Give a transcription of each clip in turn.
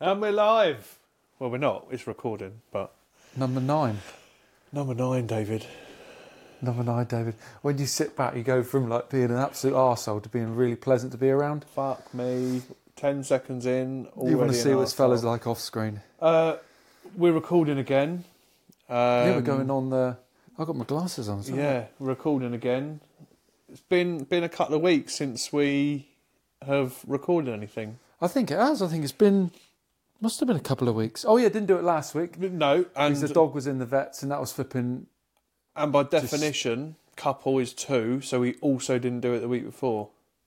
And we're live. Well, we're not. It's recording, but... Number 9. Number 9, David. Number 9, David. When you sit back, you go from like being an absolute arsehole to being really pleasant to be around. Fuck me. 10 seconds in, already You want to see what this arsehole. fella's like off screen. We're recording again. Yeah, we're going on the... I've got my glasses on. Yeah, we're recording again. It's been a couple of weeks since we have recorded anything. I think it has. I think it's been... Must have been a couple of weeks. Oh, yeah, didn't do it last week. No, and Because the dog was in the vets and that was flipping... And by definition, couple is 2, so we also didn't do it the week before.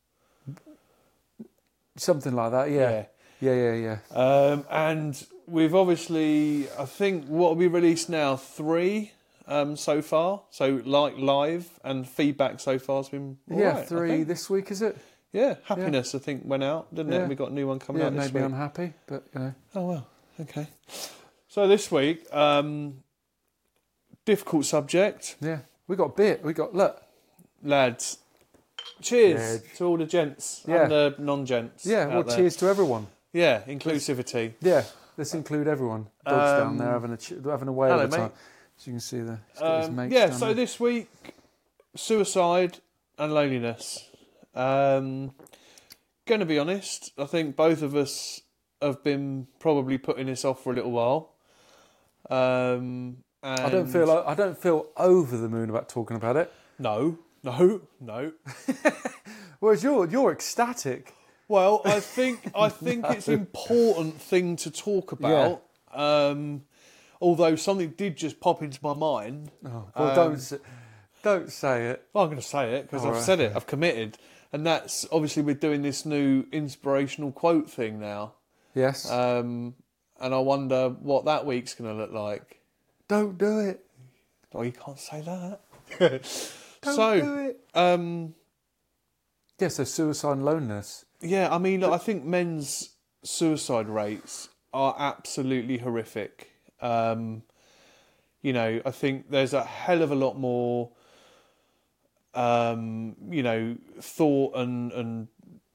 Something like that, yeah. Yeah. And we've obviously, I think, what we released now, 3 so far. So, like, live and feedback so far has been all Yeah, right, 3 this week, is it? Yeah, Happiness, I think, went out, didn't it? Yeah. We got a new one coming Yeah, out this it made week. me unhappy, but, you know. Oh, well, okay. So, this week, difficult subject. Yeah, we got beer. We got, look. Lads, cheers to all the gents and the non-gents. Yeah, well, there. cheers to everyone. Yeah, inclusivity. Yeah, let's include everyone. Dog's down there having a whale hello, of a time. mate. So you can see he's got his mates yeah, down so there. this week, suicide and loneliness. Going to be honest, I think both of us have been probably putting this off for a little while. And I don't feel over the moon about talking about it. No. Whereas you're ecstatic. Well, I think it's an important thing to talk about. Although something did just pop into my mind. Oh, well, don't say it. Well, I'm going to say it because I've said it. I've committed. And that's obviously we're doing this new inspirational quote thing now. Yes. And I wonder what that week's going to look like. Don't do it. Oh, you can't say that. Don't do it. Yeah, so suicide and loneliness. Yeah, I mean, look, I think men's suicide rates are absolutely horrific. You know, I think there's a hell of a lot more, you know, thought and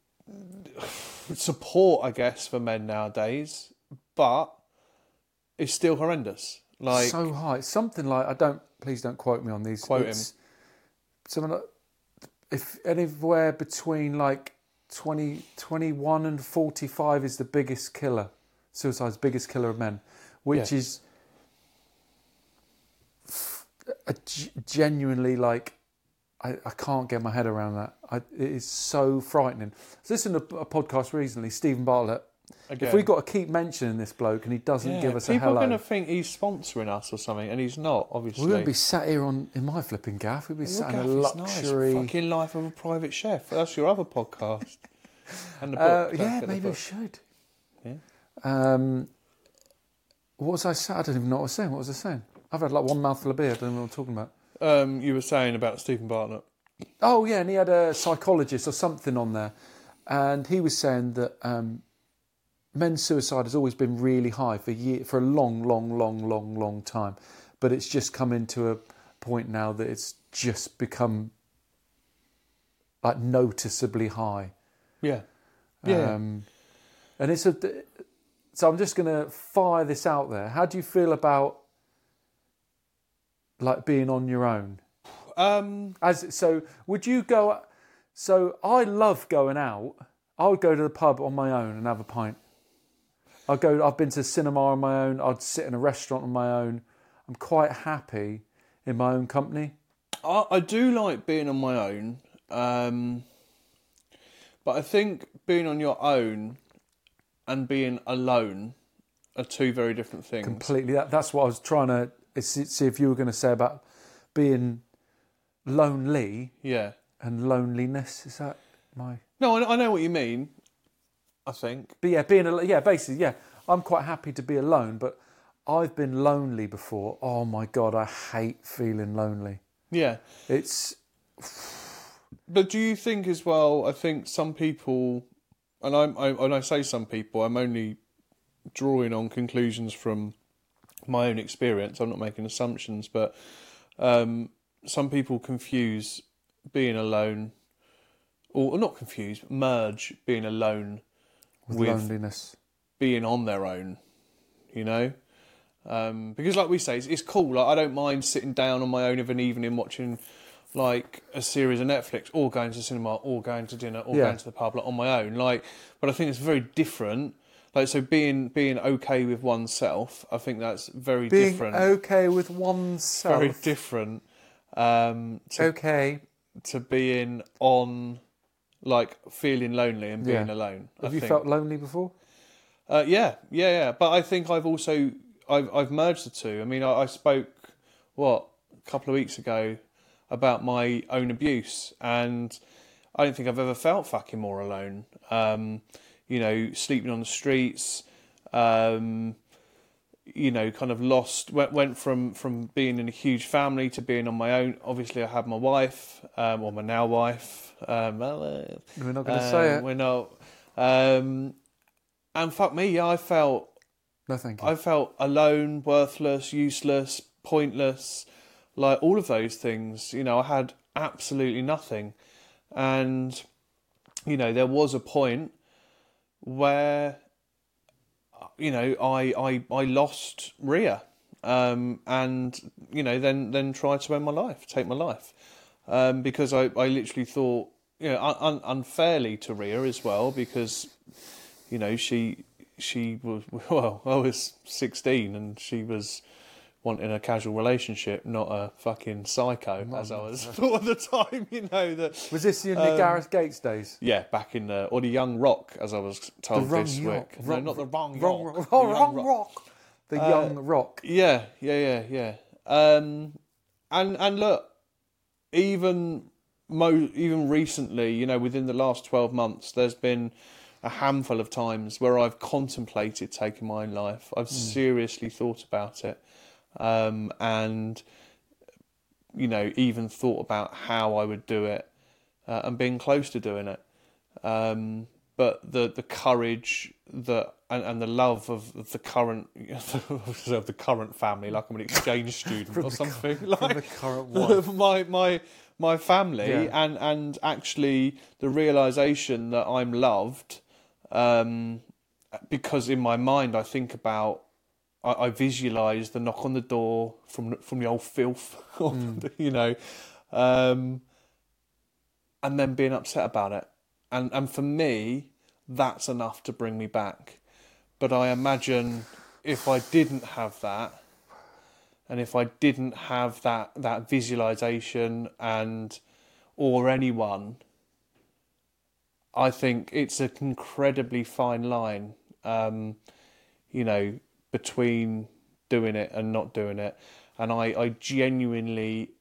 support, I guess, for men nowadays, but it's still horrendous. Like So high. It's something like, please don't quote me on these. Quote him. Something like, if anywhere between like 21 and 45 is the biggest killer. Suicide's biggest killer of men, which is genuinely like, I can't get my head around that. It is so frightening. I was listening to a podcast recently, Stephen Bartlett. again, If we've got to keep mentioning this bloke and he doesn't give us a people hello. are going to think he's sponsoring us or something, and he's not. Obviously, We wouldn't be sat here in my flipping gaff. We'd be sat in a Gaff is luxury... nice. Fucking Life of a Private Chef. That's your other podcast. And the book. yeah, The maybe we book. should. Yeah. What was I saying? I don't even know what I was saying. What was I saying? I've had like one mouthful of beer. I don't know what I'm talking about. You were saying about Stephen Bartlett. Oh, yeah, and he had a psychologist or something on there. And he was saying that men's suicide has always been really high for a long time. But it's just come into a point now that it's just become like noticeably high. Yeah. And it's so I'm just going to fire this out there. How do you feel about like being on your own? Would you go? So I love going out. I would go to the pub on my own and have a pint. I've been to the cinema on my own. I'd sit in a restaurant on my own. I'm quite happy in my own company. I do like being on my own, but I think being on your own and being alone are 2 very different things. Completely. That's what I was trying to see if you were going to say about being lonely. Yeah. And loneliness. Is that my... No, I know what you mean, I think. But yeah, basically, yeah. I'm quite happy to be alone, but I've been lonely before. Oh my God, I hate feeling lonely. Yeah. It's... But do you think as well, I think some people, and when I say some people, I'm only drawing on conclusions from my own experience. I'm not making assumptions, but some people confuse being alone, or not confuse, but merge being alone with loneliness. being on their own, you know. Because like we say, it's cool. Like I don't mind sitting down on my own of an evening watching like a series of Netflix, or going to the cinema, or going to dinner, or going to the pub, like, on my own. Like, but I think it's very different. Like, so being okay with oneself, I think that's very different. Being okay with oneself. Very different. To being on, like, feeling lonely and being alone. Have you felt lonely before? Yeah. But I think I've merged the two. I mean, I spoke a couple of weeks ago about my own abuse, and I don't think I've ever felt fucking more alone. You know, sleeping on the streets, you know, kind of lost, went from being in a huge family to being on my own. Obviously, I had my wife, or my now wife. We're not going to say it. We're not. And fuck me, I felt... No, thank you. I felt alone, worthless, useless, pointless, like all of those things. You know, I had absolutely nothing. And, you know, there was a point where, you know, I lost Ria, and, you know, then tried to end my life, take my life, because I literally thought, you know, unfairly to Ria as well, because, you know, she was, well, I was 16 and she was wanting a casual relationship, not a fucking psycho, as I was thought at the time, you know. That was this in the Gareth Gates days? Yeah, back in or the Young Rock, as I was told this week. No, not the Wrong Rock. Wrong Rock. The Young Rock. Yeah. And look, even recently, you know, within the last 12 months, there's been a handful of times where I've contemplated taking my own life. I've seriously thought about it. And, you know, even thought about how I would do it, and being close to doing it. But the courage and the love of the current of the current family, like I'm an exchange student or something, like from the current wife. my family, and actually the realization that I'm loved, because in my mind I think about. I visualise the knock on the door from the old filth, you know, and then being upset about it. And for me, that's enough to bring me back. But I imagine if I didn't have that, and if I didn't have that visualisation or anyone, I think it's an incredibly fine line, you know, between doing it and not doing it. And I genuinely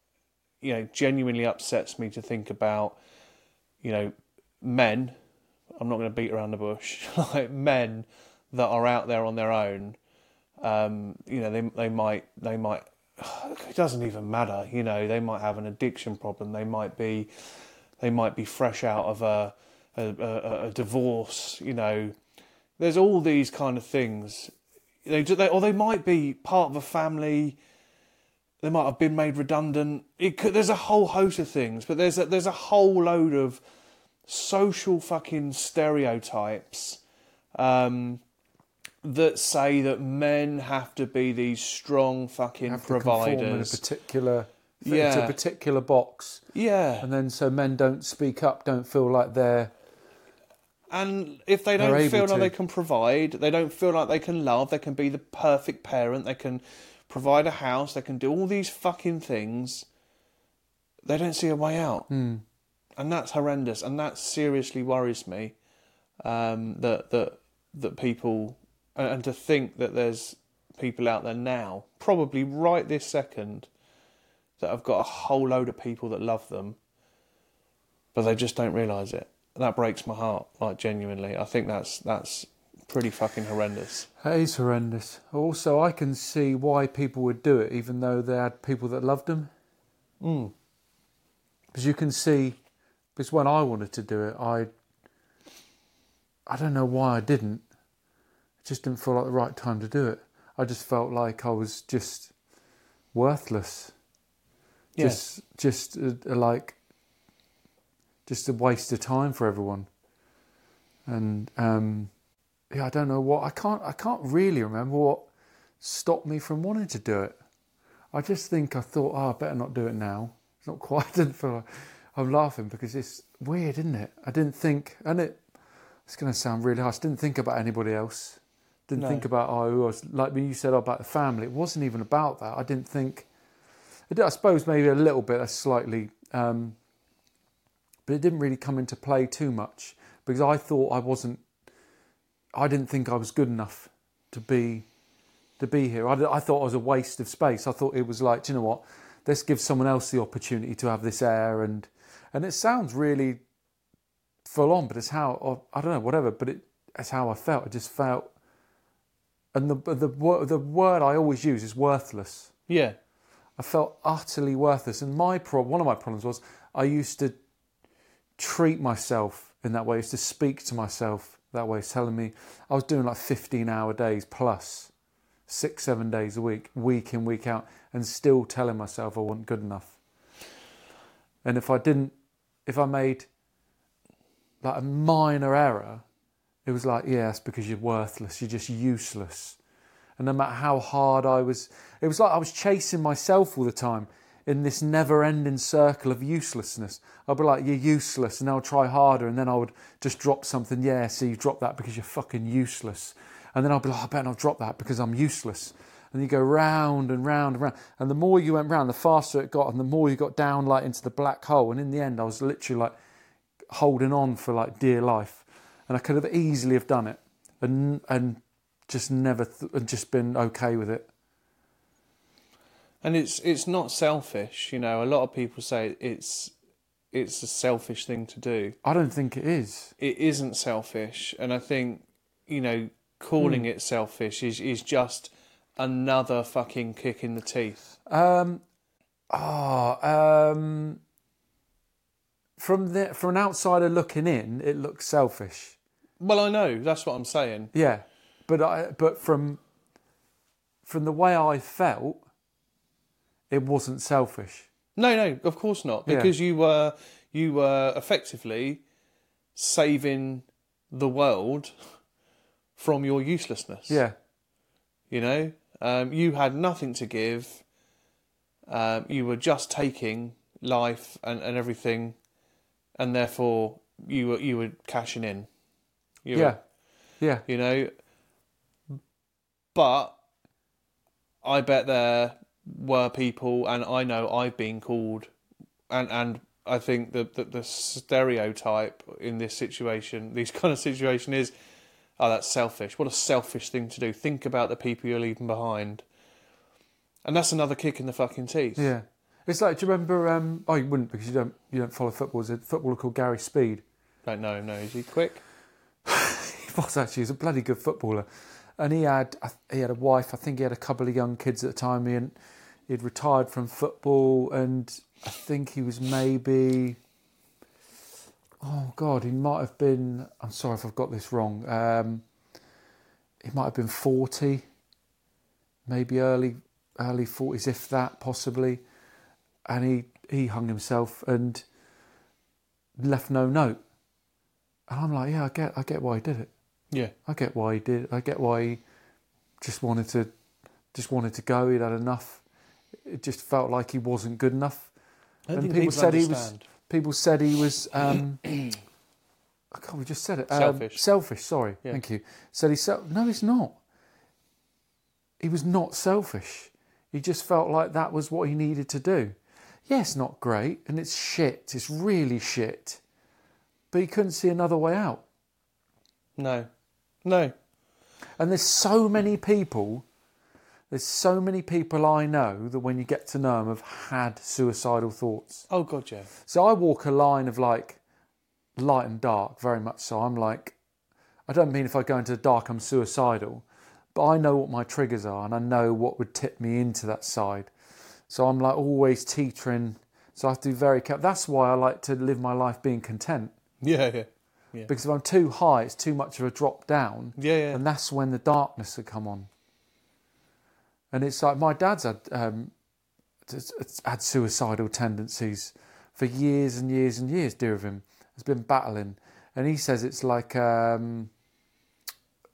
upsets me to think about, you know, men, I'm not going to beat around the bush, like men that are out there on their own, you know, they might, it doesn't even matter, you know, they might have an addiction problem, they might be fresh out of a divorce, you know, there's all these kind of things. Or they might be part of a family. They might have been made redundant. There's a whole host of things, but there's a whole load of social fucking stereotypes that say that men have to be these strong fucking have providers. To conform in a particular into a particular box. Yeah. And then so men don't speak up, don't feel like they're. And if they don't feel like they can provide, they don't feel like they can love, they can be the perfect parent, they can provide a house, they can do all these fucking things, they don't see a way out. And that's horrendous, and that seriously worries me, that people, and to think that there's people out there now, probably right this second, that have got a whole load of people that love them, but they just don't realise it. That breaks my heart, like, genuinely. I think that's pretty fucking horrendous. It is horrendous. Also, I can see why people would do it, even though they had people that loved them. Because you can see, because when I wanted to do it, I don't know why I didn't. It just didn't feel like the right time to do it. I just felt like I was just worthless. Yeah. Just a waste of time for everyone. And yeah, I don't know what, I can't really remember what stopped me from wanting to do it. I just think I thought, I better not do it now. It's not quite, I didn't feel like, I'm laughing because it's weird, isn't it? I didn't think, and it's going to sound really harsh, didn't think about anybody else. Didn't think about, who I was, like when you said about the family, it wasn't even about that. I didn't think, I suppose maybe a little bit, slightly, but it didn't really come into play too much because I thought I didn't think I was good enough to be here. I thought I was a waste of space. I thought it was like, do you know what? Let's give someone else the opportunity to have this air, and it sounds really full on, but it's how, I don't know, whatever. But it's how I felt. I just felt, and the word I always use is worthless. Yeah. I felt utterly worthless, and one of my problems was I used to treat myself in that way. I used to speak to myself that way, telling me I was doing like 15-hour days plus, 6-7 days a week in, week out, and still telling myself I wasn't good enough. And if I made like a minor error, it was like, yeah, it's because you're worthless, you're just useless. And no matter how hard it was like I was chasing myself all the time in this never-ending circle of uselessness. I'd be like, you're useless, and I'll try harder, and then I would just drop something. Yeah, so you dropped that because you're fucking useless. And then I'll be like, I better not drop that because I'm useless. And you go round and round and round. And the more you went round, the faster it got, and the more you got down like into the black hole. And in the end, I was literally like holding on for like dear life. And I could have easily have done it and just never just been okay with it. And it's not selfish, you know. A lot of people say it's a selfish thing to do. I don't think it is. It isn't selfish, and I think, you know, calling it selfish is just another fucking kick in the teeth. From an outsider looking in, it looks selfish. Well, I know, that's what I'm saying. Yeah, but from the way I felt, it wasn't selfish. No, of course not, because you were effectively saving the world from your uselessness. Yeah. You know, you had nothing to give. You were just taking life and everything, and therefore you were cashing in. Yeah. You know, but I bet there were people, and I know I've been called, and I think that the stereotype in this situation, this kind of situation is, oh, that's selfish. What a selfish thing to do. Think about the people you're leaving behind. And that's another kick in the fucking teeth. Yeah. It's like, do you remember, you wouldn't because you don't follow football. There's a footballer called Gary Speed. Don't know, no. Is he quick? He was actually. He's a bloody good footballer. And he had a wife. I think he had a couple of young kids at the time. He'd retired from football, and I think he was maybe, oh God, he might have been, I'm sorry if I've got this wrong, he might have been 40, maybe early 40s, if that, possibly. And he hung himself and left no note. And I'm like, yeah, I get why he did it. Yeah. I get why he did. I get why he just wanted to go. He'd had enough. It just felt like he wasn't good enough. And people said he was. People said he was. I can't. We just said it. Selfish. Selfish. Sorry. Yeah. Thank you. Said no, he's not. He was not selfish. He just felt like that was what he needed to do. Yeah, it's not great, and it's shit. It's really shit. But he couldn't see another way out. No. And there's so many people I know that when you get to know them have had suicidal thoughts. Oh, God, yeah. So I walk a line of like light and dark, very much so. I'm like, I don't mean if I go into the dark I'm suicidal, but I know what my triggers are and I know what would tip me into that side. So I'm like always teetering. So I have to be very careful. That's why I like to live my life being content. Yeah. Because if I'm too high, it's too much of a drop down. Yeah. And that's when the darkness would come on. And it's like my dad's had suicidal tendencies for years and years and years. Dear of him has been battling, and he says it's like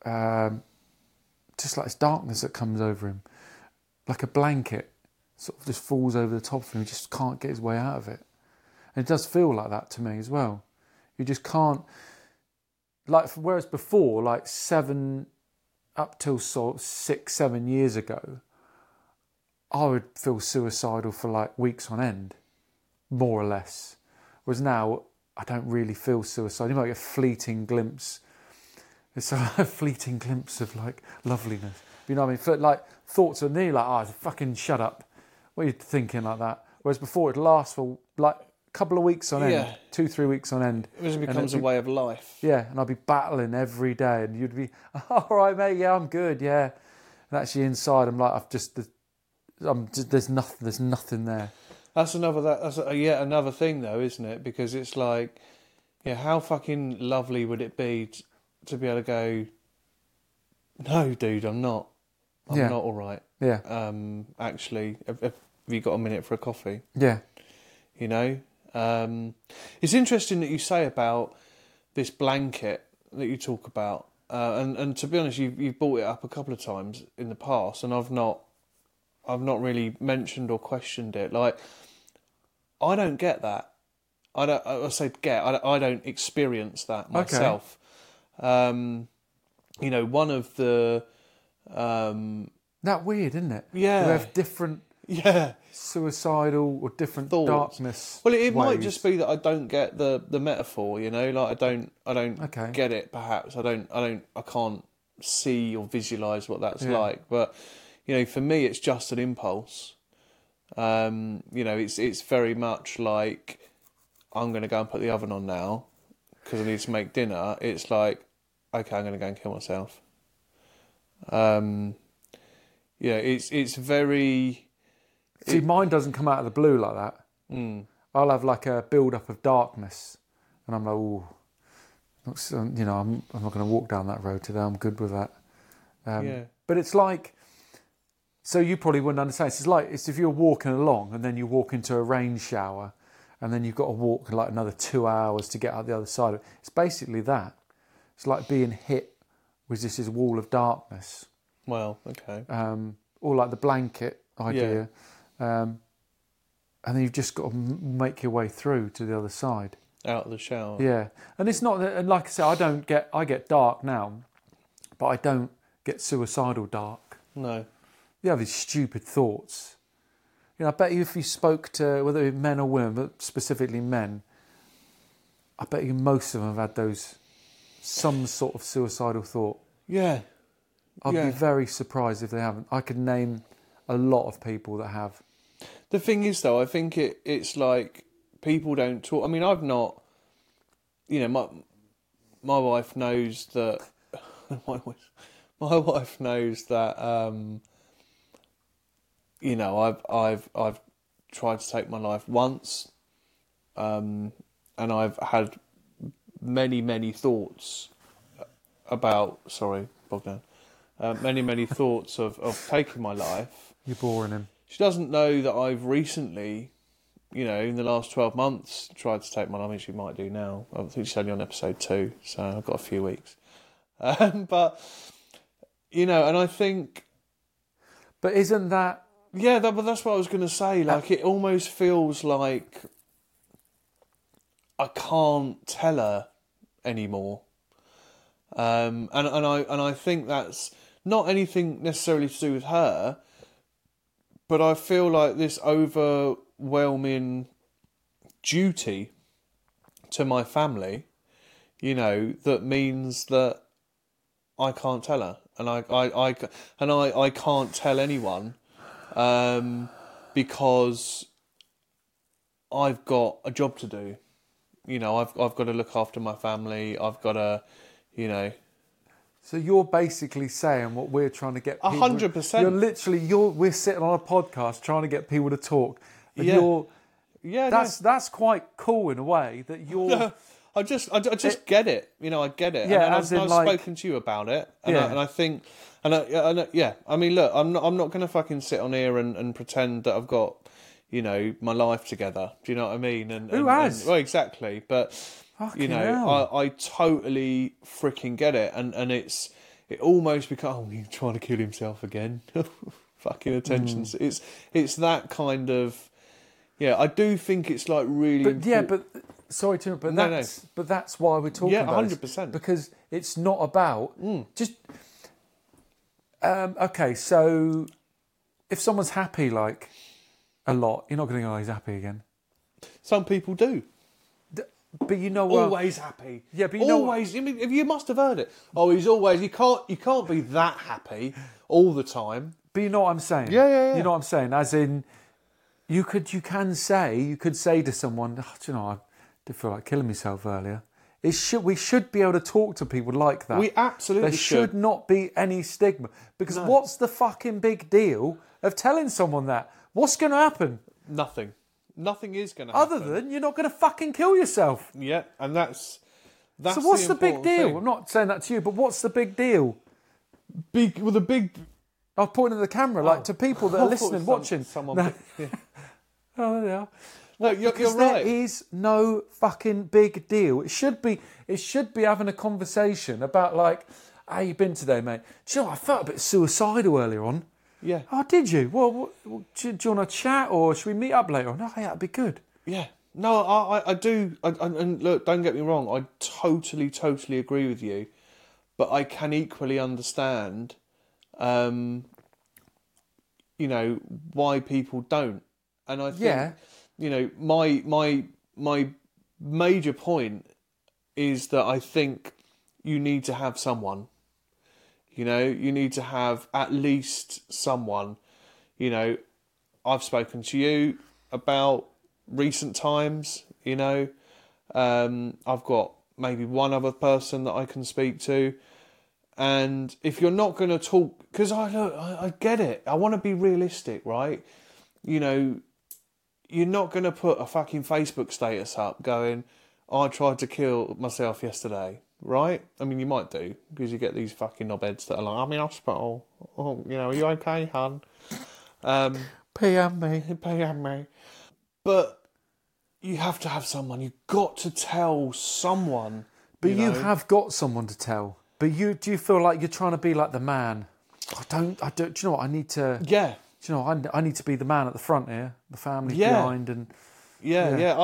just like this darkness that comes over him, like a blanket, sort of just falls over the top of him. He just can't get his way out of it. And it does feel like that to me as well. You just can't, like, whereas before, like up till sort of 6-7 years ago, I would feel suicidal for like weeks on end, more or less. Whereas now, I don't really feel suicidal. You might get a fleeting glimpse. It's a fleeting glimpse of like loveliness. You know what I mean? Like thoughts are nearly like, oh, fucking shut up. What are you thinking like that? Whereas before, it'd last for like a couple of weeks on end, 2-3 weeks on end. It becomes a way of life. Yeah, and I'd be battling every day, and you'd be, all right, mate, yeah, I'm good, yeah. And actually inside, I'm like, there's nothing there. That's yet another thing, though, isn't it? Because it's like, yeah, how fucking lovely would it be to be able to go, no, dude, I'm not all right. Yeah. Actually, have you got a minute for a coffee? Yeah. You know? It's interesting that you say about this blanket that you talk about. And to be honest, you've brought it up a couple of times in the past, and I've not really mentioned or questioned it. Like, I don't get that. I don't experience that myself. Okay. You know, one of the that weird, isn't it? Yeah. We have different suicidal or different thoughts. Darkness. Well, it might just be that I don't get the metaphor, you know, like I don't get it. Perhaps I can't see or visualize what that's like. But you know, for me, it's just an impulse. You know, it's very much like, I'm going to go and put the oven on now because I need to make dinner. It's like, okay, I'm going to go and kill myself. Yeah, it's very. See, mine doesn't come out of the blue like that. Mm. I'll have like a build-up of darkness, and I'm like, ooh, you know, I'm not going to walk down that road today. I'm good with that. But it's like, so you probably wouldn't understand. It's if you're walking along and then you walk into a rain shower, and then you've got to walk like another 2 hours to get out the other side of it. It's basically that. It's like being hit with this wall of darkness. Well, okay. Or like the blanket idea. Yeah. And then you've just got to make your way through to the other side. Out of the shower. Yeah. And it's not that, and like I said, I get dark now, but I don't get suicidal dark. No. You have these stupid thoughts. You know, I bet you if you spoke to, whether it be men or women, but specifically men, I bet you most of them have had some sort of suicidal thought. Yeah. I'd be very surprised if they haven't. I could name a lot of people that have. The thing is, though, I think it's like people don't talk. I mean, I've not. You know, my wife knows that. my wife knows that. You know, I've tried to take my life once, and I've had many thoughts about. Sorry, Bogdan. Many thoughts of taking my life. You're boring him. She doesn't know that I've recently, you know, in the last 12 months, tried to take my life. I mean, she might do now. I think she's only on episode 2, so I've got a few weeks. But, you know, and I think... But isn't that... Yeah, but that's what I was going to say. Like, it almost feels like I can't tell her anymore. And I think that's not anything necessarily to do with her, but I feel like this overwhelming duty to my family, you know, that means that I can't tell her, and I can't tell anyone, because I've got a job to do. You know, I've got to look after my family. I've got to, you know. So you're basically saying what we're trying to get people... 100%. You're literally... We're sitting on a podcast trying to get people to talk. And that's quite cool in a way that you're... No, I just get it. You know, I get it. Yeah, and I've spoken to you about it. And I think... I mean, look, I'm not going to fucking sit on here and pretend that I've got, you know, my life together. Do you know what I mean? Who has? Well, exactly. But... Fucking you know, hell. I totally freaking get it, and it's it almost becomes, oh, he's trying to kill himself again. Fucking attention. It's that kind of, yeah, I do think it's like really But yeah, but sorry to, but No, that's but that's why we're talking about this, 100%. because it's not about just. Okay, so if someone's happy like a lot, you're not going to go, oh, he's happy again. Some people do. But you know what? Always happy. Yeah, but you know always. I mean, if you must have heard it. Oh, he's always. You can't be that happy all the time. But you know what I'm saying? Yeah. You know what I'm saying? As in, you could say to someone, oh, do you know, I did feel like killing myself earlier. We should be able to talk to people like that. We absolutely There should not be any stigma. Because what's the fucking big deal of telling someone that? What's going to happen? Nothing. Nothing is going to happen. Other than you're not going to fucking kill yourself. Yeah, and that's so what's the big important deal? thing. I'm not saying that to you, but what's the big deal? Big with a big. I'm pointing at the camera, like to people that are listening, watching. Someone. No. Yeah. Oh, there they are. No, you're Because right. there is no fucking big deal. It should be having a conversation about like, how you been today, mate? Do you know, I felt a bit suicidal earlier on. Yeah. Oh, did you? Well, do you want to chat or should we meet up later on? Oh, yeah, that'd be good. Yeah. No, I do. And look, don't get me wrong. I totally agree with you, but I can equally understand, you know, why people don't. And I think, you know, my major point is that I think you need to have someone. You know, you need to have at least someone. You know, I've spoken to you about recent times, you know. I've got maybe one other person that I can speak to. And if you're not going to talk, because I get it. I want to be realistic, right? You know, you're not going to put a fucking Facebook status up going, I tried to kill myself yesterday, right? I mean, you might do, because you get these fucking knobheads that are like, I'm in hospital. Oh, you know, are you okay, hun? PM me. PM me. But you have to have someone. You've got to tell someone. But you know? have got someone to tell. But do you feel like you're trying to be like the man? I don't. Do you know what? I need to. Yeah. Do you know? I need to be the man at the front here. The family behind and. Yeah.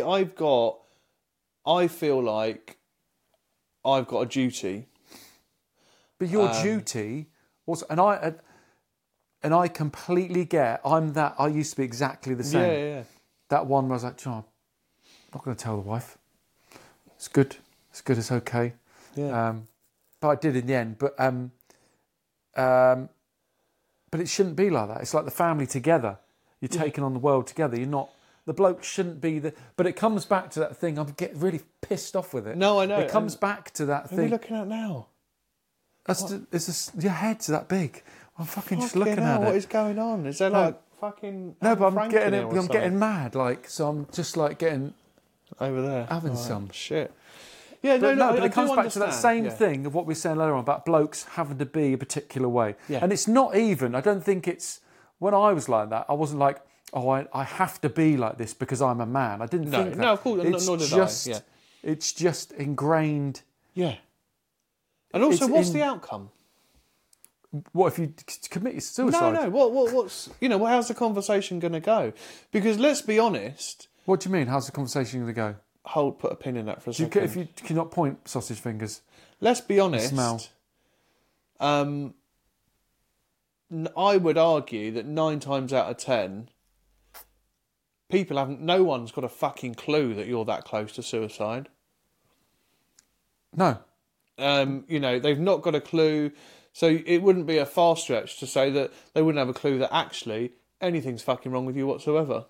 I feel like I've got a duty. But your duty also, and I completely get. I used to be exactly the same. Yeah. That one where I was like, I'm not going to tell the wife. It's good. It's good. It's okay. Yeah. But I did in the end. But it shouldn't be like that. It's like the family together. You're taking on the world together. You're not. The bloke shouldn't be the. But it comes back to that thing. I'm getting really pissed off with it. No, I know. It comes back to that What are you thing. looking at now? Your head's that big. I'm fucking just looking at it. What is going on? Is there like fucking... No, but I'm Frank in getting here it. or I'm something? getting mad. Like, so I'm just like getting over there having some. Shit. Yeah, But no, but I it comes do back to that understand, same thing of what we were saying earlier on about blokes having to be a particular way. Yeah. And it's not even. I don't think it's. When I was like that, I wasn't like, oh, I have to be like this because I'm a man. I didn't think that. No, of course, nor did I. Yeah. It's just ingrained. Yeah. And also, It's what's in- the outcome? What if you commit suicide? No. What's how's the conversation going to go? Because let's be honest. What do you mean? How's the conversation going to go? Put a pin in that for a Do you, second. if you cannot point sausage fingers. Let's be honest. Smell. I would argue that 9 times out of 10, people haven't. No one's got a fucking clue that you're that close to suicide. No. They've not got a clue. So it wouldn't be a far stretch to say that they wouldn't have a clue that actually anything's fucking wrong with you whatsoever.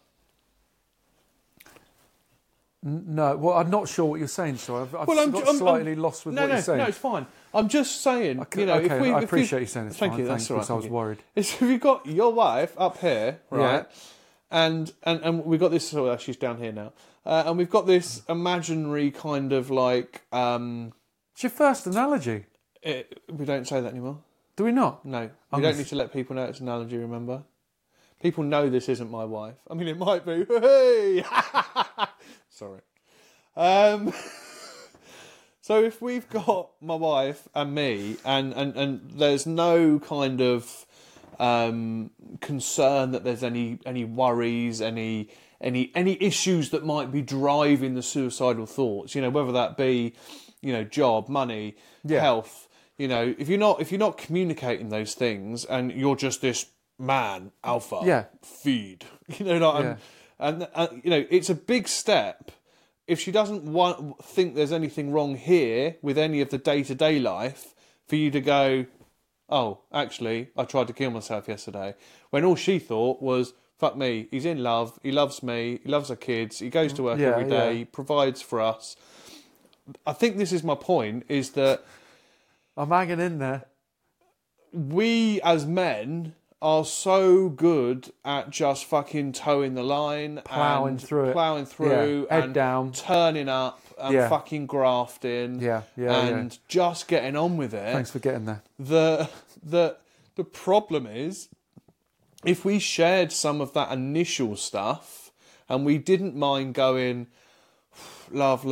No, well, I'm not sure what you're saying, so I've I'm got slightly lost with what you're saying. No, it's fine. I'm just saying, I appreciate you saying this. Thank you, Thanks, that's all right. because I was worried. If you've got your wife up here, right, and we've got this, she's down here now, and we've got this imaginary kind of like... It's your first analogy. we don't say that anymore. Do we not? No, we don't need to let people know it's an analogy, remember? People know this isn't my wife. I mean, it might be. Hey! Sorry. So if we've got my wife and me, and there's no kind of concern that there's any worries, any issues that might be driving the suicidal thoughts, whether that be, job, money, health, if you're not communicating those things and you're just this man alpha feed, and it's a big step. If she doesn't think there's anything wrong here with any of the day-to-day life, for you to go, oh, actually, I tried to kill myself yesterday, when all she thought was, fuck me, he's in love, he loves me, he loves our kids, he goes to work every day, he provides for us. I think this is my point, is that I'm hanging in there. We, as men, are so good at just fucking towing the line, ploughing through, head and down, turning up and fucking grafting, and just getting on with it. Thanks for getting there. The problem is, if we shared some of that initial stuff and we didn't mind going, love,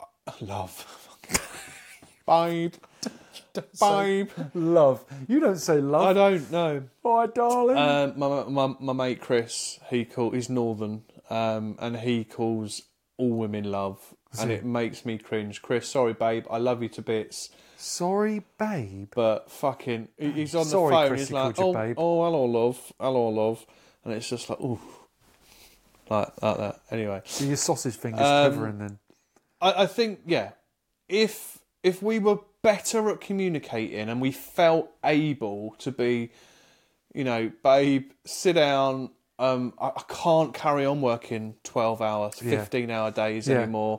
babe. Babe. Love. You don't say love. I don't know. Bye, darling. My mate Chris, he's northern, and he calls all women love, and it makes me cringe. Chris, sorry, babe, I love you to bits. Sorry, babe. But fucking, he's on the Sorry, phone. Chris, He's he like, called you babe. hello, love, and it's just like, ooh, like that. Anyway, so your sausage fingers quivering then. I think, if we were better at communicating and we felt able to be, babe, sit down, I can't carry on working 12 hours, 15-hour days anymore.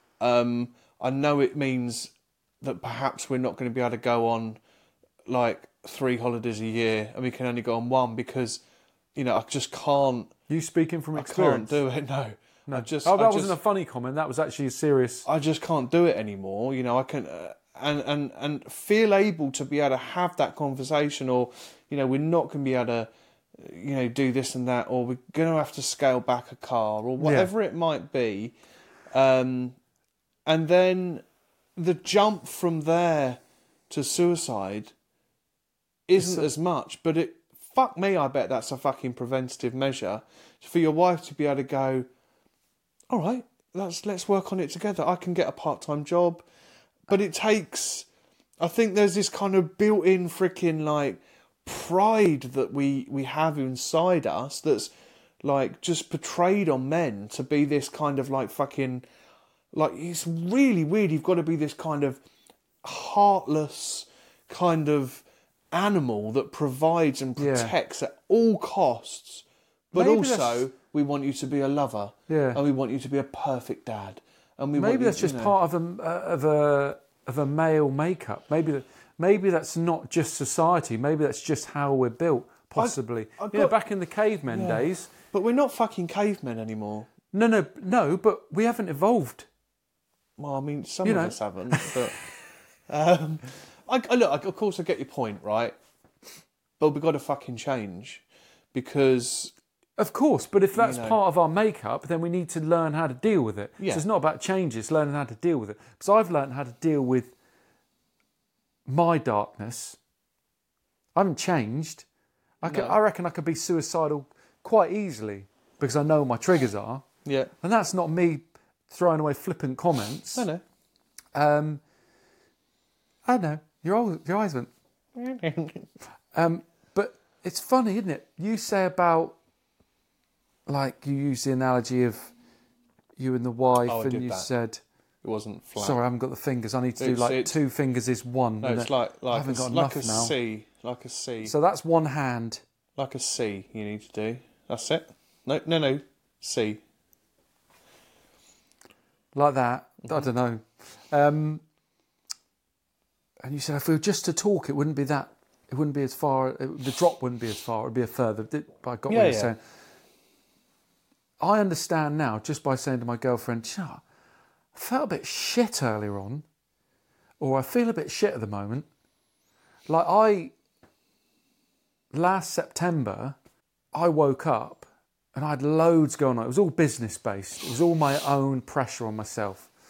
I know it means that perhaps we're not going to be able to go on like 3 holidays a year and we can only go on 1 because, I just can't. You speaking from experience? I can't do it, no. That wasn't a funny comment. That was actually a serious. I just can't do it anymore. I can and feel able to be able to have that conversation, or we're not going to be able to do this and that, or we're going to have to scale back a car, or whatever it might be, and then the jump from there to suicide isn't as much. But fuck me, I bet that's a fucking preventative measure for your wife to be able to go, all right, let's work on it together. I can get a part-time job. But it takes, I think there's this kind of built-in freaking like pride that we have inside us that's like just portrayed on men to be this kind of like fucking, like it's really weird. You've got to be this kind of heartless kind of animal that provides and protects at all costs. But maybe also, we want you to be a lover, and we want you to be a perfect dad. And maybe that's just part of a male makeup. Maybe that's not just society. Maybe that's just how we're built. Possibly, back in the cavemen days. But we're not fucking cavemen anymore. No. But we haven't evolved. Well, I mean, some of us haven't. But look, of course, I get your point, right? But we've got to fucking change because. Of course, but if that's part of our makeup, then we need to learn how to deal with it. Yeah. So it's not about change, it's learning how to deal with it. Because I've learned how to deal with my darkness. I haven't changed. I reckon I could be suicidal quite easily because I know what my triggers are. Yeah. And that's not me throwing away flippant comments. I know. I know. Your eyes went. But it's funny, isn't it? You say about... Like, you used the analogy of you and the wife, and you said... It wasn't flat. Sorry, I haven't got the fingers. I need to do 2 fingers is 1. No, it's like I haven't got enough now. C. Like a C. So that's one hand. Like a C you need to do. That's it. No. C. Like that. Mm-hmm. I don't know. And you said if we were just to talk, it wouldn't be that... It wouldn't be as far... The drop wouldn't be as far. It would be a further... But I got what you're saying. I understand now, just by saying to my girlfriend, I felt a bit shit earlier on, or I feel a bit shit at the moment. Like last September, I woke up and I had loads going on. It was all business based. It was all my own pressure on myself.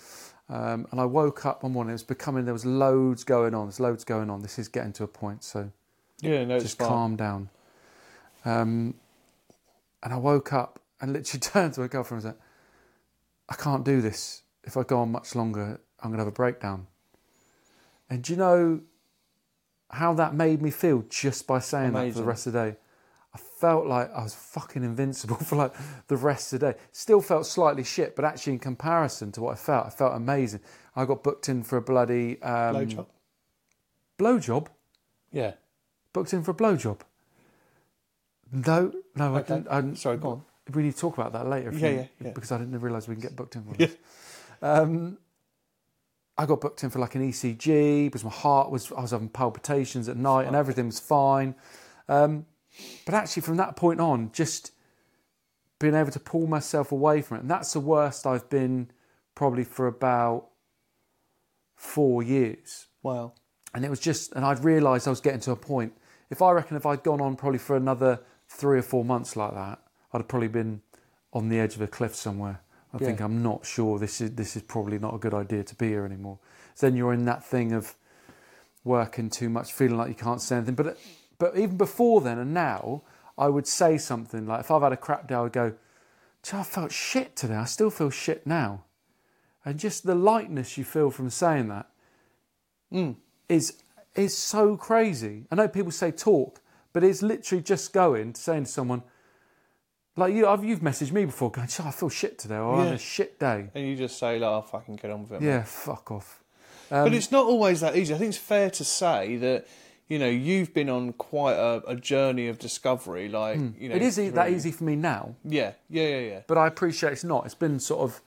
And I woke up one morning. There was loads going on. This is getting to a point. So Yeah, no, just calm down. And I woke up and literally turned to my girlfriend and said, I can't do this. If I go on much longer, I'm going to have a breakdown. And do you know how that made me feel just by saying that for the rest of the day? I felt like I was fucking invincible for like the rest of the day. Still felt slightly shit, but actually in comparison to what I felt amazing. I got booked in for a bloody... blowjob? Blowjob? Yeah. Booked in for a blowjob? No, Okay. I didn't. Sorry, go on. We need to talk about that later. Yeah. Because I didn't realise we can get booked in for Yeah. this. I got booked in for like an ECG because I was having palpitations at night and everything was fine. But actually from that point on, just being able to pull myself away from it. And that's the worst I've been probably for about 4 years. Wow. And it was just, and I'd realised I was getting to a point. If I'd gone on probably for another 3 or 4 months like that, I'd have probably been on the edge of a cliff somewhere. I think I'm not sure this is probably not a good idea to be here anymore. So then you're in that thing of working too much, feeling like you can't say anything. But even before then and now, I would say something like, if I've had a crap day, I would go, I felt shit today. I still feel shit now. And just the lightness you feel from saying that is so crazy. I know people say talk, but it's literally just saying to someone, like you've messaged me before going, I feel shit today, or I had a shit day. And you just say, like, oh, fucking get on with it. Yeah, man. fuck off. But it's not always that easy. I think it's fair to say that, you know, you've been on quite a journey of discovery. Like, you know, It is that easy for me now. Yeah. But I appreciate it's not. It's been sort of,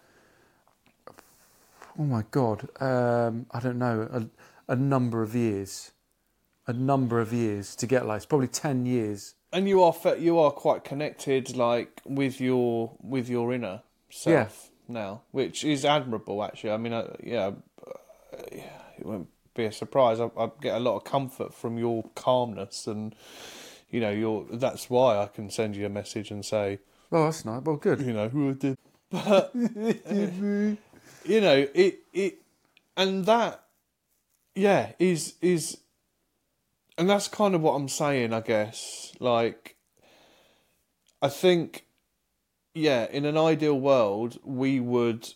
oh my God, I don't know, a number of years. To get like, it's probably 10 years. And you are quite connected, like, with your inner self now, which is admirable, actually. I mean, it won't be a surprise. I get a lot of comfort from your calmness, and you know, that's why I can send you a message and say, "Oh, that's nice. Well, good." You know, who did, but you know, it, and that, is. And that's kind of what I'm saying, I guess. Like, I think, in an ideal world, we would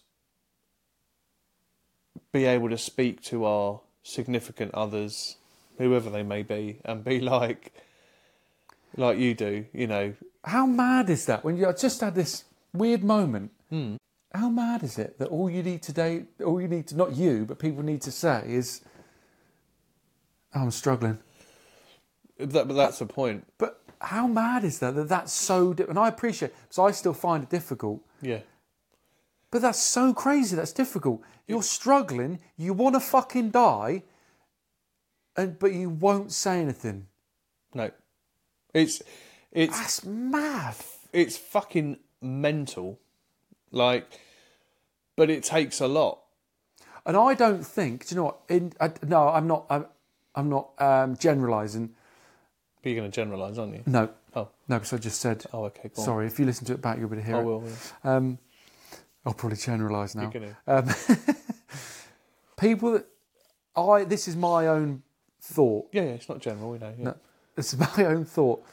be able to speak to our significant others, whoever they may be, and be like you do, you know. How mad is that? When I just had this weird moment. How mad is it that all you need to, not you, but people need to say is, oh, I'm struggling. But that's the point. But how mad is that that's so... And I appreciate it, because I still find it difficult. Yeah. But that's so crazy, that's difficult. You're struggling, you want to fucking die, but you won't say anything. No. It's... That's mad. It's fucking mental. Like, but it takes a lot. And I don't think... Do you know what? No, I'm not generalising. But you're going to generalise, aren't you? No. Oh. No, because I just said... Oh, okay, go on. Sorry, if you listen to it back, you'll be able to hear I it. will, yeah. I'll probably generalise now. You're gonna. People that... This is my own thought. Yeah, it's not general, we know. Yeah. No, this is my own thought.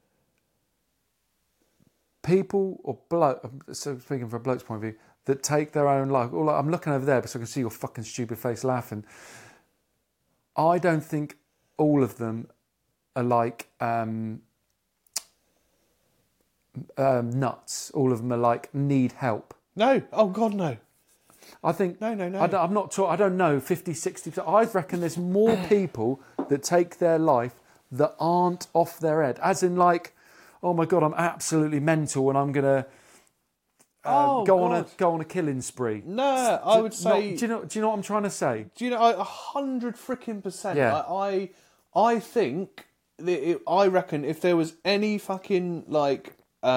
People or so speaking from a bloke's point of view, that take their own life... Or like, I'm looking over there so I can see your fucking stupid face laughing. I don't think all of them are like nuts. All of them are like need help. No. Oh, God, no. I think... No. I'm not talking... I don't know, 50, 60%. I reckon there's more people that take their life that aren't off their head. As in like, oh my God, I'm absolutely mental and I'm going to go on a killing spree. No, I would say... Do you know what I'm trying to say? Do you know, 100%. Yeah. I think... I reckon if there was any fucking, like...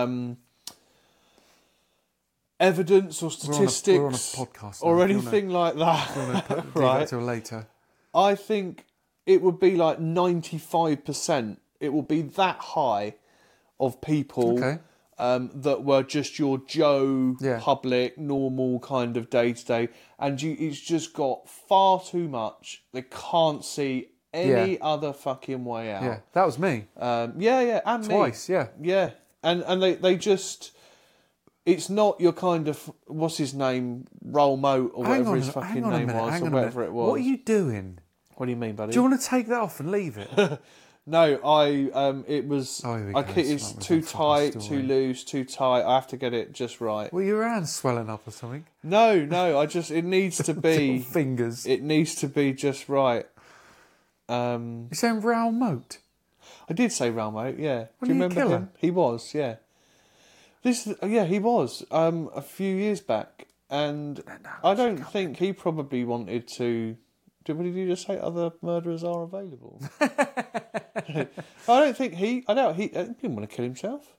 evidence or statistics we're on a podcast now, or anything like that, right? Till later. I think it would be like 95%. It will be that high of people that were just your Joe, Yeah. public, normal kind of day-to-day, and it's just got far too much. They can't see any other fucking way out. Yeah, that was me. And Twice, me. yeah. Yeah, and they just... It's not your kind of... What's his name? Roll Moat, or whatever his fucking name was, or whatever it was. What are you doing? What do you mean, buddy? Do you want to take that off and leave it? No, it was... Oh, here we go. It's too tight, too loose, too tight. I have to get it just right. Well, your hand's swelling up or something. No, it needs to be... Fingers. It needs to be just right. You're saying Raoul Moat? I did say Ralmo, yeah. Do you Wasn't he a remember killer? him? He was, yeah. He was. A few years back, and I don't think he probably wanted to. What did you just say? Other murderers are available. I doubt he didn't want to kill himself.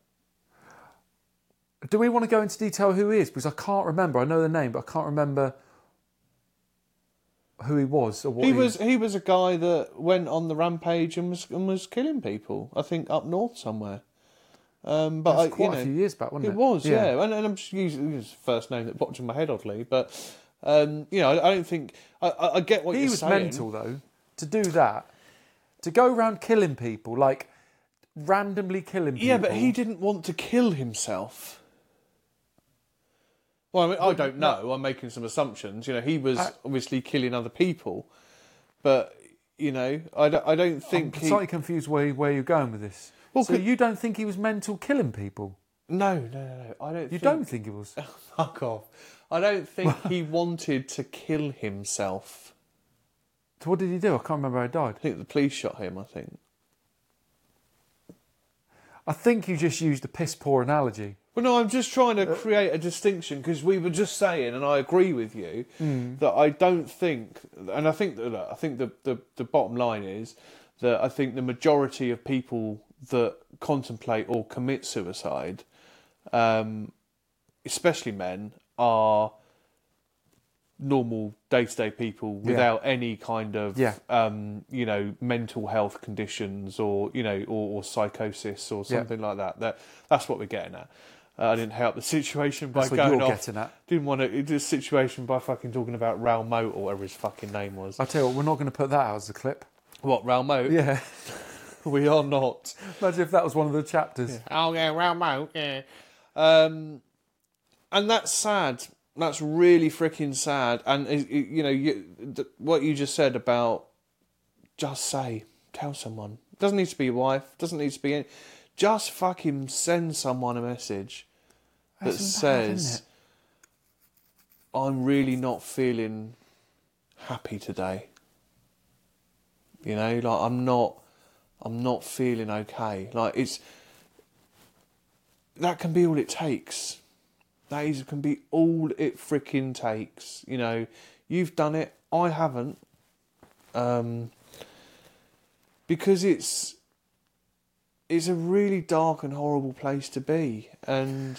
Do we want to go into detail who he is? Because I can't remember. I know the name, but I can't remember who he was or what He was a guy that went on the rampage and was killing people. I think up north somewhere. But That's quite a few years back, wasn't it? It was, yeah. And I'm just using his first name that popped in my head oddly, but I don't think I get what you're saying. He was mental though to do that, to go around killing people, like randomly killing people. Yeah, but he didn't want to kill himself. Well, I mean, I don't know. I'm making some assumptions. He was obviously killing other people, but I don't think I'm slightly confused where you're going with this. Well, so you don't think he was mental killing people? No. I don't. You don't think he was? Fuck off. I don't think he wanted to kill himself. So what did he do? I can't remember how he died. I think the police shot him. I think you just used a piss poor analogy. Well, no, I'm just trying to create a distinction because we were just saying, and I agree with you, that I don't think, and I think the bottom line is that I think the majority of people that contemplate or commit suicide, especially men, are normal day-to-day people without any kind of mental health conditions or or psychosis or something like that. That's what we're getting at. I didn't help the situation by going off. Getting at. Didn't want to do the situation by fucking talking about Raoul Moat or whatever his fucking name was. I tell you what, we're not going to put that out as a clip. What, Raoul Moat? Yeah. We are not. Imagine if that was one of the chapters. Yeah. Oh yeah, Raoul Moat. Yeah. And that's sad. That's really freaking sad. And what you just said about just tell someone. Doesn't need to be your wife. Doesn't need to be any. Just fucking send someone a message that says, I'm really not feeling happy today. I'm not feeling okay. That can be all it takes. Can be all it freaking takes. You've done it, I haven't. Because it's a really dark and horrible place to be. And,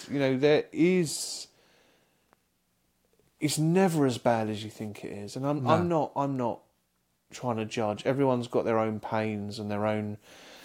it's never as bad as you think it is. And I'm not trying to judge. Everyone's got their own pains and their own,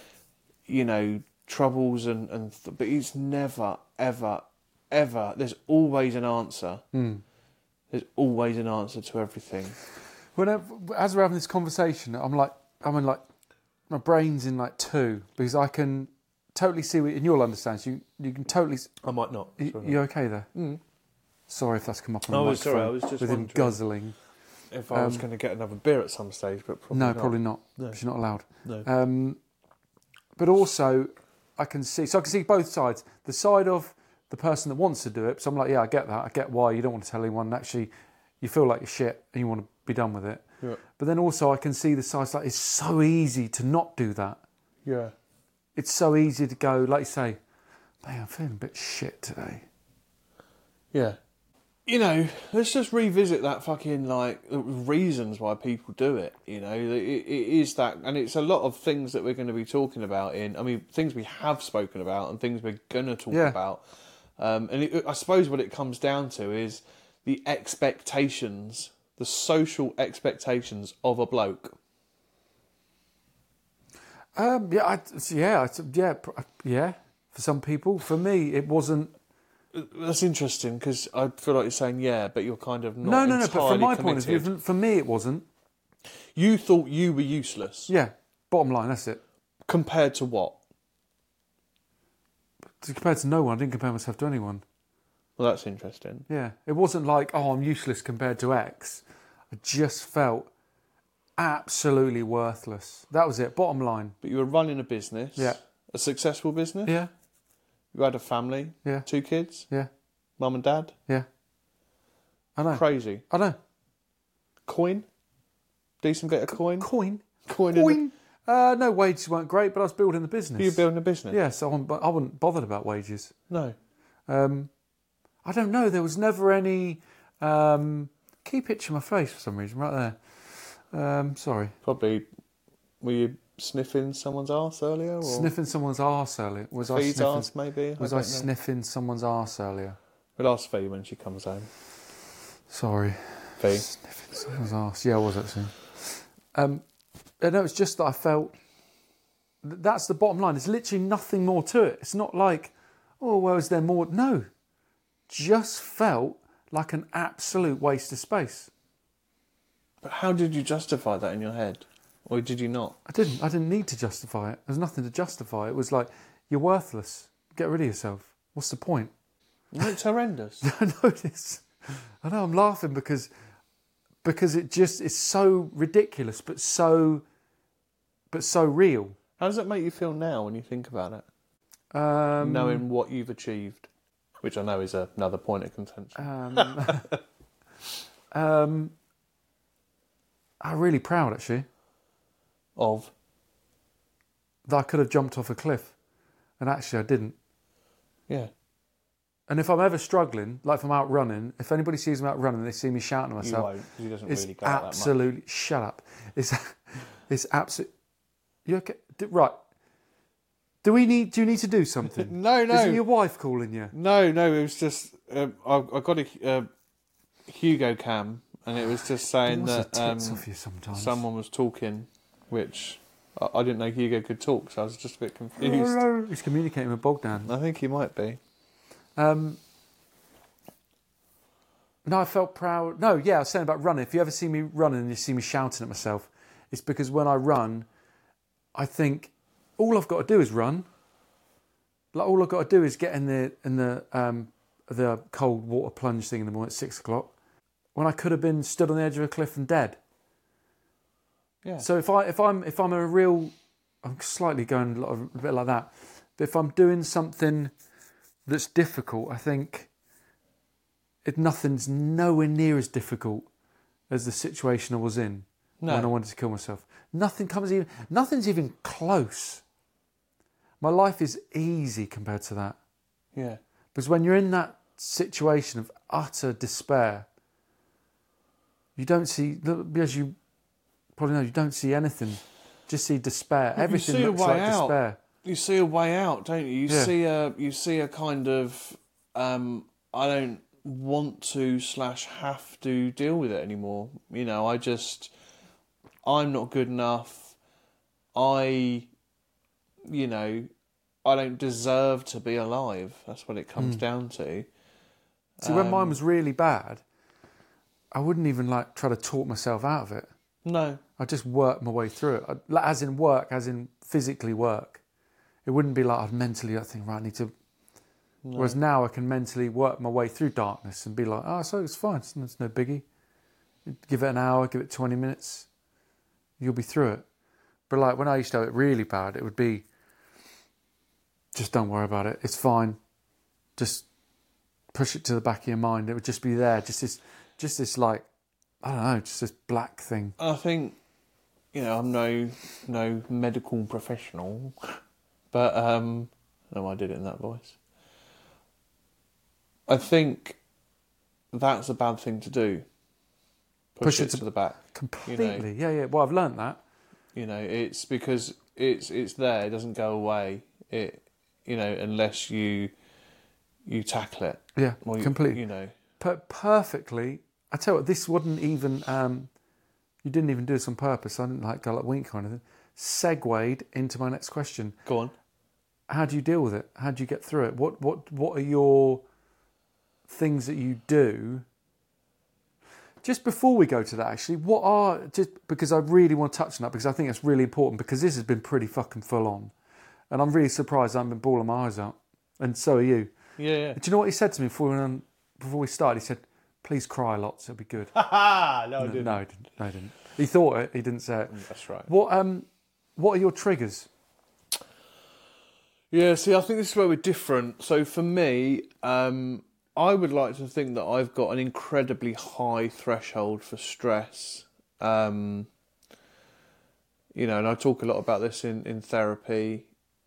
troubles but it's never, ever, ever. There's always an answer. There's always an answer to everything. As we're having this conversation, my brain's in two because I can totally see and you'll understand. So you can totally. I might not. You okay there? Sorry if that's come up on the microphone. Sorry, I was just with him guzzling. If I was going to get another beer at some stage, but probably not. Probably not. No. You're not allowed. No. But also, I can see both sides. The side of the person that wants to do it. So I'm like, yeah, I get that. I get why you don't want to tell anyone. Actually, you feel like you're shit and you want to be done with it. Yeah. But then also, I can see the sides it's so easy to not do that. Yeah. It's so easy to go, like you say, man, I'm feeling a bit shit today. Yeah. Let's just revisit that fucking, reasons why people do it, it is that, and it's a lot of things that we're going to be talking about things we have spoken about and things we're going to talk about. I suppose what it comes down to is the expectations, the social expectations of a bloke. for some people. For me, it wasn't. That's interesting because I feel like you're saying but you're kind of No. not But from my point of committed. view, for me, it wasn't. You thought you were useless. Yeah. Bottom line, that's it. Compared to what? Compared to no one, I didn't compare myself to anyone. Well, that's interesting. Yeah. It wasn't like, oh, I'm useless compared to X. I just felt absolutely worthless. That was it. Bottom line. But you were running a business. Yeah. A successful business. Yeah. You had a family. Yeah. 2 kids. Yeah. Mum and dad. Yeah. I know. Crazy. I know. Coin. Decent bit of coin. Coin. Coin. No, wages weren't great, but I was building the business. You were building a business. Yeah, so I wasn't bothered about wages. No. I don't know. There was never any. Keep picture my face for some reason right there. Sorry. Probably. Were you sniffing someone's arse earlier? Or Sniffing someone's arse earlier. Was I Fee's sniffing? arse maybe? Was I sniffing someone's arse earlier? We'll ask Fee when she comes home. Sorry. Fee. Sniffing someone's arse. Yeah, I was actually. No, it's just that I felt. That's the bottom line. There's literally nothing more to it. It's not like, oh, well, is there more? No. Just felt like an absolute waste of space. But how did you justify that in your head? Or did you not? I didn't need to justify it. There's nothing to justify. It was like, you're worthless. Get rid of yourself. What's the point? No, it's horrendous. I know this. I know I'm laughing because it just is so ridiculous, but so real. How does it make you feel now when you think about it? Knowing what you've achieved, which I know is another point of contention. I'm really proud, actually, Of? that I could have jumped off a cliff, and actually I didn't. Yeah. And if I'm ever struggling, like if I'm out running, if anybody sees me out running, they see me shouting at You myself. won't, 'cause he doesn't It's really go out absolutely shut up. It's absolute. You okay? Right. Do you need to do something? No. Is it your wife calling you? No, it was just... I got a Hugo cam, and it was just saying that off you sometimes. someone was talking, which I didn't know Hugo could talk, so I was just a bit confused. Hello. He's communicating with Bogdan. I think he might be. No, I felt proud. No, yeah, I was saying about running. If you ever see me running and you see me shouting at myself, it's because when I run, I think all I've got to do is run. Like all I've got to do is get in the cold water plunge thing in the morning at 6 o'clock, when I could have been stood on the edge of a cliff and dead. Yeah. So if I'm a real, I'm slightly going a bit like that. But if I'm doing something that's difficult, I think nothing's nowhere near as difficult as the situation I was in when I wanted to kill myself. Nothing's even close. My life is easy compared to that. Yeah. Because when you're in that situation of utter despair, you don't see, as you probably know, you don't see anything. Just see despair. Everything looks like despair. You see a way out, don't you? Yeah. You see a kind of I don't want to / have to deal with it anymore. You know, I'm not good enough. I don't deserve to be alive. That's what it comes down to. See, when mine was really bad, I wouldn't even try to talk myself out of it. No. I just work my way through it. As in physically work. It wouldn't be like I'd mentally think, right, I need to... No. Whereas now I can mentally work my way through darkness and be like, so it's fine, it's no biggie. Give it an hour, give it 20 minutes, you'll be through it. But when I used to have it really bad, it would be, just don't worry about it, it's fine. Just push it to the back of your mind. It would just be there, just this I don't know, just this black thing. I think, I'm no medical professional, but no, I did it in that voice. I think that's a bad thing to do. Push it to the back. Completely, yeah. Well, I've learnt that. It's because it's there. It doesn't go away. Unless you tackle it. Yeah, completely. Perfectly. I tell you what, this wouldn't even. You didn't even do this on purpose. I didn't go wink or anything. Segued into my next question. Go on. how do you deal with it? How do you get through it? What are your things that you do? Just before we go to that, actually, just because I really want to touch on that, because I think it's really important, because this has been pretty fucking full on. And I'm really surprised I haven't been bawling my eyes out. And so are you. Yeah. Do you know what he said to me before we started? He said, please cry lots, it'll be good. No, I didn't. No, I didn't. He thought it, he didn't say it. That's right. What are your triggers? Yeah, see, I think this is where we're different. So for me, I would like to think that I've got an incredibly high threshold for stress. And I talk a lot about this in therapy.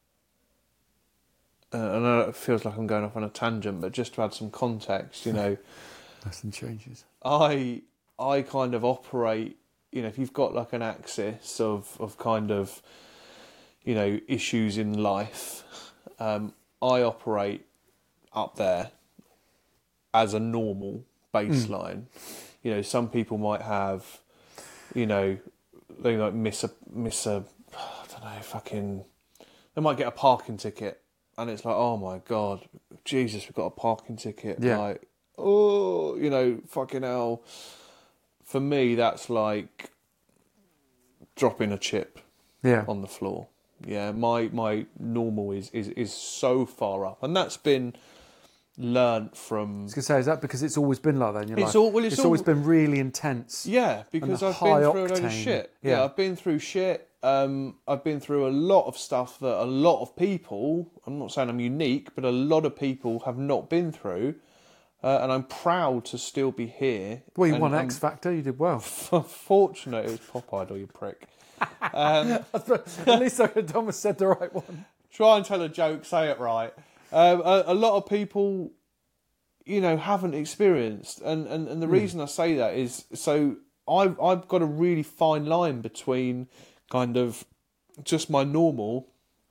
I know it feels like I'm going off on a tangent, but just to add some context, Nothing changes. I kind of operate, if you've got like an axis of kind of, issues in life, I operate up there as a normal baseline. Some people might have, they might miss a, I don't know, they might get a parking ticket. And it's like, oh my God, Jesus, we've got a parking ticket. Yeah. Like, fucking hell. For me, that's like dropping a chip on the floor. Yeah, my normal is so far up. And that's been learnt from... I was going to say, is that because it's always been like that in your life? It's always been really intense. Yeah, because I've been through a load of shit. Yeah, I've been through shit. I've been through a lot of stuff that a lot of people, I'm not saying I'm unique, but a lot of people have not been through. And I'm proud to still be here. Well, you won X Factor, you did well. Fortunate it was Pop Idol, you prick. At least I could have almost said the right one. Try and tell a joke, say it right. A lot of people, haven't experienced. And the reason I say that is, so I've got a really fine line between kind of just my normal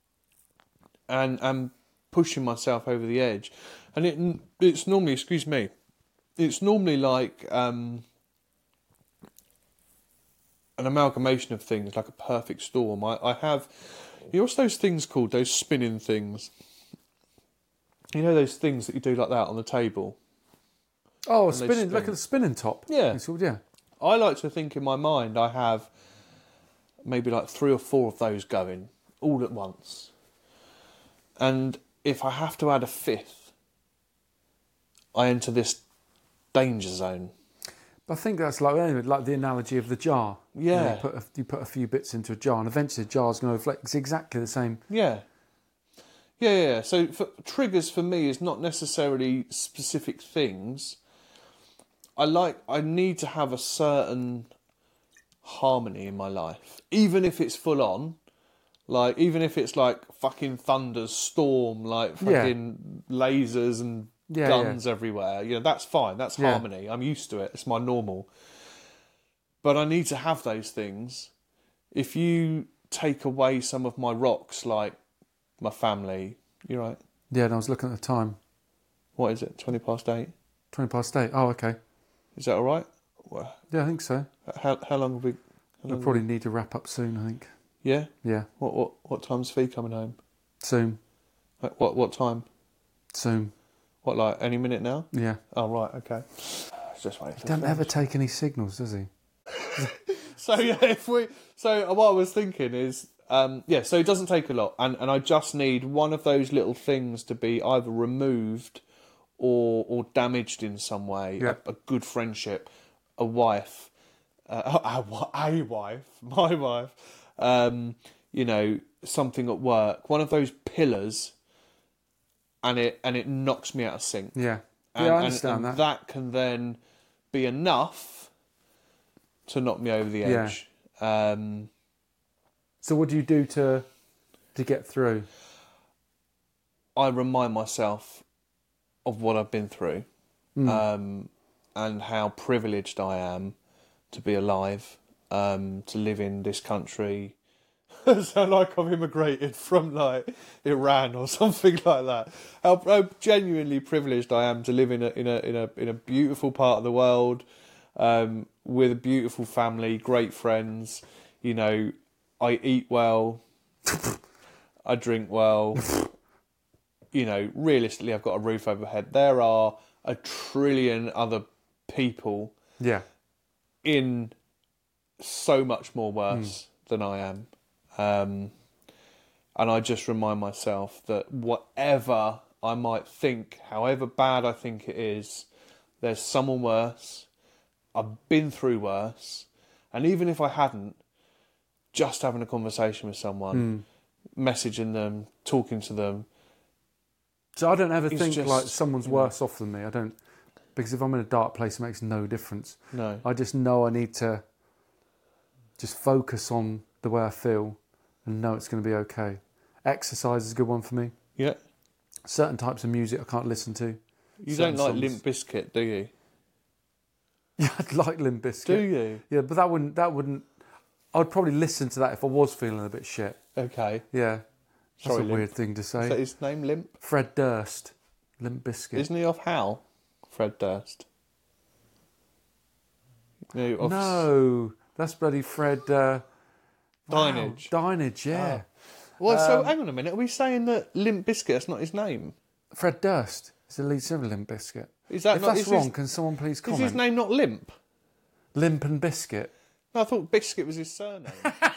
and pushing myself over the edge. And it's normally, it's normally like an amalgamation of things, like a perfect storm. I have, what's those things called, those spinning things? Those things that you do like that on the table? Oh, spinning, like a spinning top. Yeah. It's called, yeah. I like to think in my mind I have maybe like 3 or 4 of those going all at once. And if I have to add a 5th, I enter this danger zone. But I think that's like the analogy of the jar. Yeah. You put a few bits into a jar, and eventually the jar's going to reflect. It's exactly the same. Yeah. Yeah. So triggers for me is not necessarily specific things. I need to have a certain harmony in my life, even if it's full on. Like, even if it's like fucking thunders, storm, like fucking lasers and guns everywhere. That's fine. That's harmony. I'm used to it. It's my normal. But I need to have those things. If you take away some of my rocks, like my family, you're right. Yeah, and I was looking at the time. What is it? 20 past 8? 20 past 8. Oh, okay. Is that all right? Yeah, I think so. How long have we... We'll probably need to wrap up soon, I think. Yeah? Yeah. What time's Fee coming home? Soon. What time? Soon. What, like any minute now? Yeah. Oh, right, okay. Just waiting for He doesn't ever take any signals, does he? So, yeah, So, what I was thinking is... so it doesn't take a lot. And I just need one of those little things to be either removed or damaged in some way. Yeah. A good friendship, a wife... my wife, something at work, one of those pillars, and it knocks me out of sync. Yeah, I understand that. That can then be enough to knock me over the edge. Yeah. So what do you do to get through? I remind myself of what I've been through, and how privileged I am to be alive, to live in this country. I sound like I've immigrated from like Iran or something like that. How genuinely privileged I am to live in a beautiful part of the world, with a beautiful family, great friends. I eat well, I drink well, realistically, I've got a roof overhead. There are a trillion other people Yeah. in so much more worse than I am. And I just remind myself that whatever I might think, however bad I think it is, there's someone worse. I've been through worse. And even if I hadn't, just having a conversation with someone, messaging them, talking to them. So I don't ever It's think just, like someone's worse off than me. I don't, because if I'm in a dark place, it makes no difference. No. I just know I need to just focus on the way I feel and know it's going to be okay. Exercise is a good one for me. Yeah. Certain types of music I can't listen to. You Certain don't like songs. Limp Bizkit, do you? Yeah, I'd like Limp Bizkit. Do you? Yeah, but that wouldn't. I'd probably listen to that if I was feeling a bit shit. Okay. Yeah. That's Sorry, a Limp. weird thing to Is that say. his name, Limp? Fred Durst. Limp Bizkit. Isn't he off Hal? Fred Durst. No, that's bloody Fred... Dinage. Wow, Dinage, yeah. Well, so hang on a minute. Are we saying that Limp Bizkit, that's not his name? Fred Durst is the lead singer of Limp Bizkit. Is that If not, that's wrong, can someone please is comment? his name not Limp? Limp and Biscuit. No, I thought Biscuit was his surname.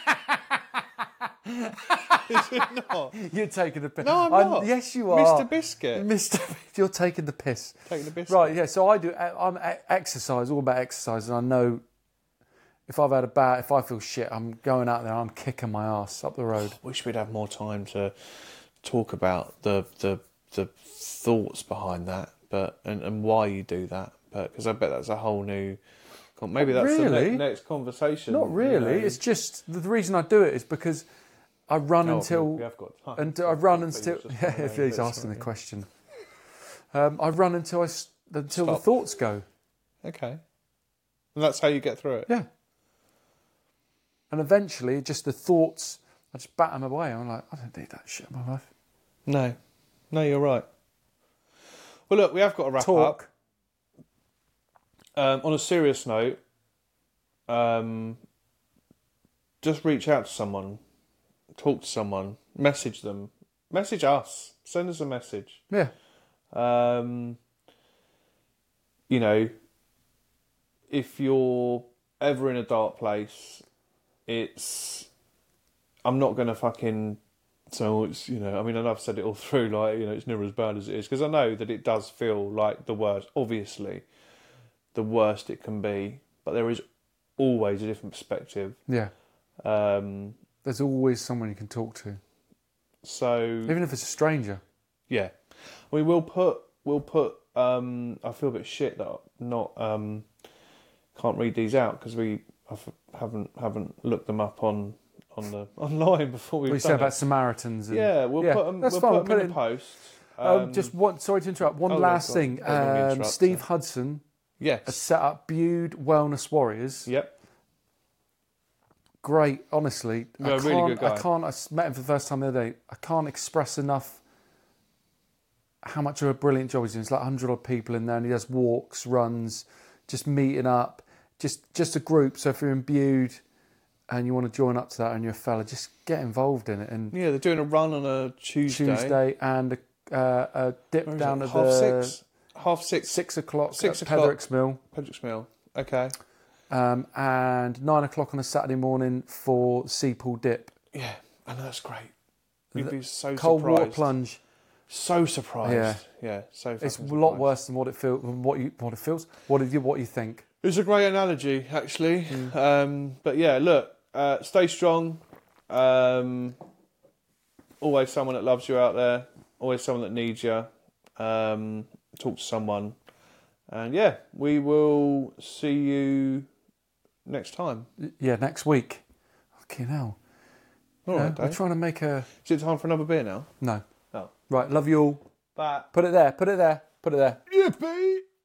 Is it not? You're taking the piss. No, I'm not. Yes, you are. Mr. Biscuit. Mr. You're taking the piss. Taking the biscuit. Right, yeah, so I'm exercise, all about exercise, and I know if I feel shit, I'm going out there, I'm kicking my ass up the road. Wish we'd have more time to talk about the thoughts behind that, but and why you do that. But because I bet that's a whole new. Maybe that's Really? the next conversation. Not really. you know. It's just the reason I do it is because I run until we have got time. and I run But until you just yeah. wanna If know he's this, asking the yeah. question, I run until the Stop. thoughts go. Okay, and that's how you get through it. Yeah. And eventually, just the thoughts, I just bat them away. I'm like, I don't need that shit in my life. No, you're right. Well, look, we have got to wrap Talk. up. On a serious note, just reach out to someone, talk to someone, message them, message us, send us a message. Yeah. If you're ever in a dark place, I'm not going to fucking. So it's, I mean, and I've said it all through, like, it's never as bad as it is, because I know that it does feel like the worst, obviously, the worst it can be, but there is always a different perspective. Yeah. Um, There's always someone you can talk to, so, even if it's a stranger. yeah. I mean, we'll put, I feel a bit shit that I'm not, can't read these out, because haven't looked them up on the online before we've We done say it. about Samaritans. And, Yeah, we'll put them. That's We'll fine. put them in it the post. Just one. Sorry to interrupt. One Oh, last yeah, thing. go on. Don't let me interrupt, Steve so. Hudson has Yes. set up Bude Wellness Warriors. Yep. Great, honestly. Yeah, really good guy. I met him for the first time the other day. I can't express enough how much of a brilliant job he's doing. It's like 100 odd people in there, and he does walks, runs, just meeting up, just a group. So if you're in Bude and you want to join up to that and you're a fella, just get involved in it. And Yeah, they're doing a run on a Tuesday. and a dip Where is down it? at the Half six. 6 o'clock 6 at o'clock. Petherick's Mill. Pedrick's Mill. Okay. And 9 o'clock on a Saturday morning for Seapool Dip. Yeah, I know, that's great. You'd be so Cold surprised. water plunge. So surprised. Yeah. So. It's a fucking lot surprised. worse than what it feels. What you think? It's a great analogy, actually. But yeah, look, stay strong. Always someone that loves you out there. Always someone that needs you. Talk to someone. And yeah, we will see you next time. Yeah, next week. Fucking hell. All right, We're Dave. trying to make a... Is it time for another beer now? No. Oh. Right, love you all. Bye. Put it there. Put it there. Put it there. Yippee!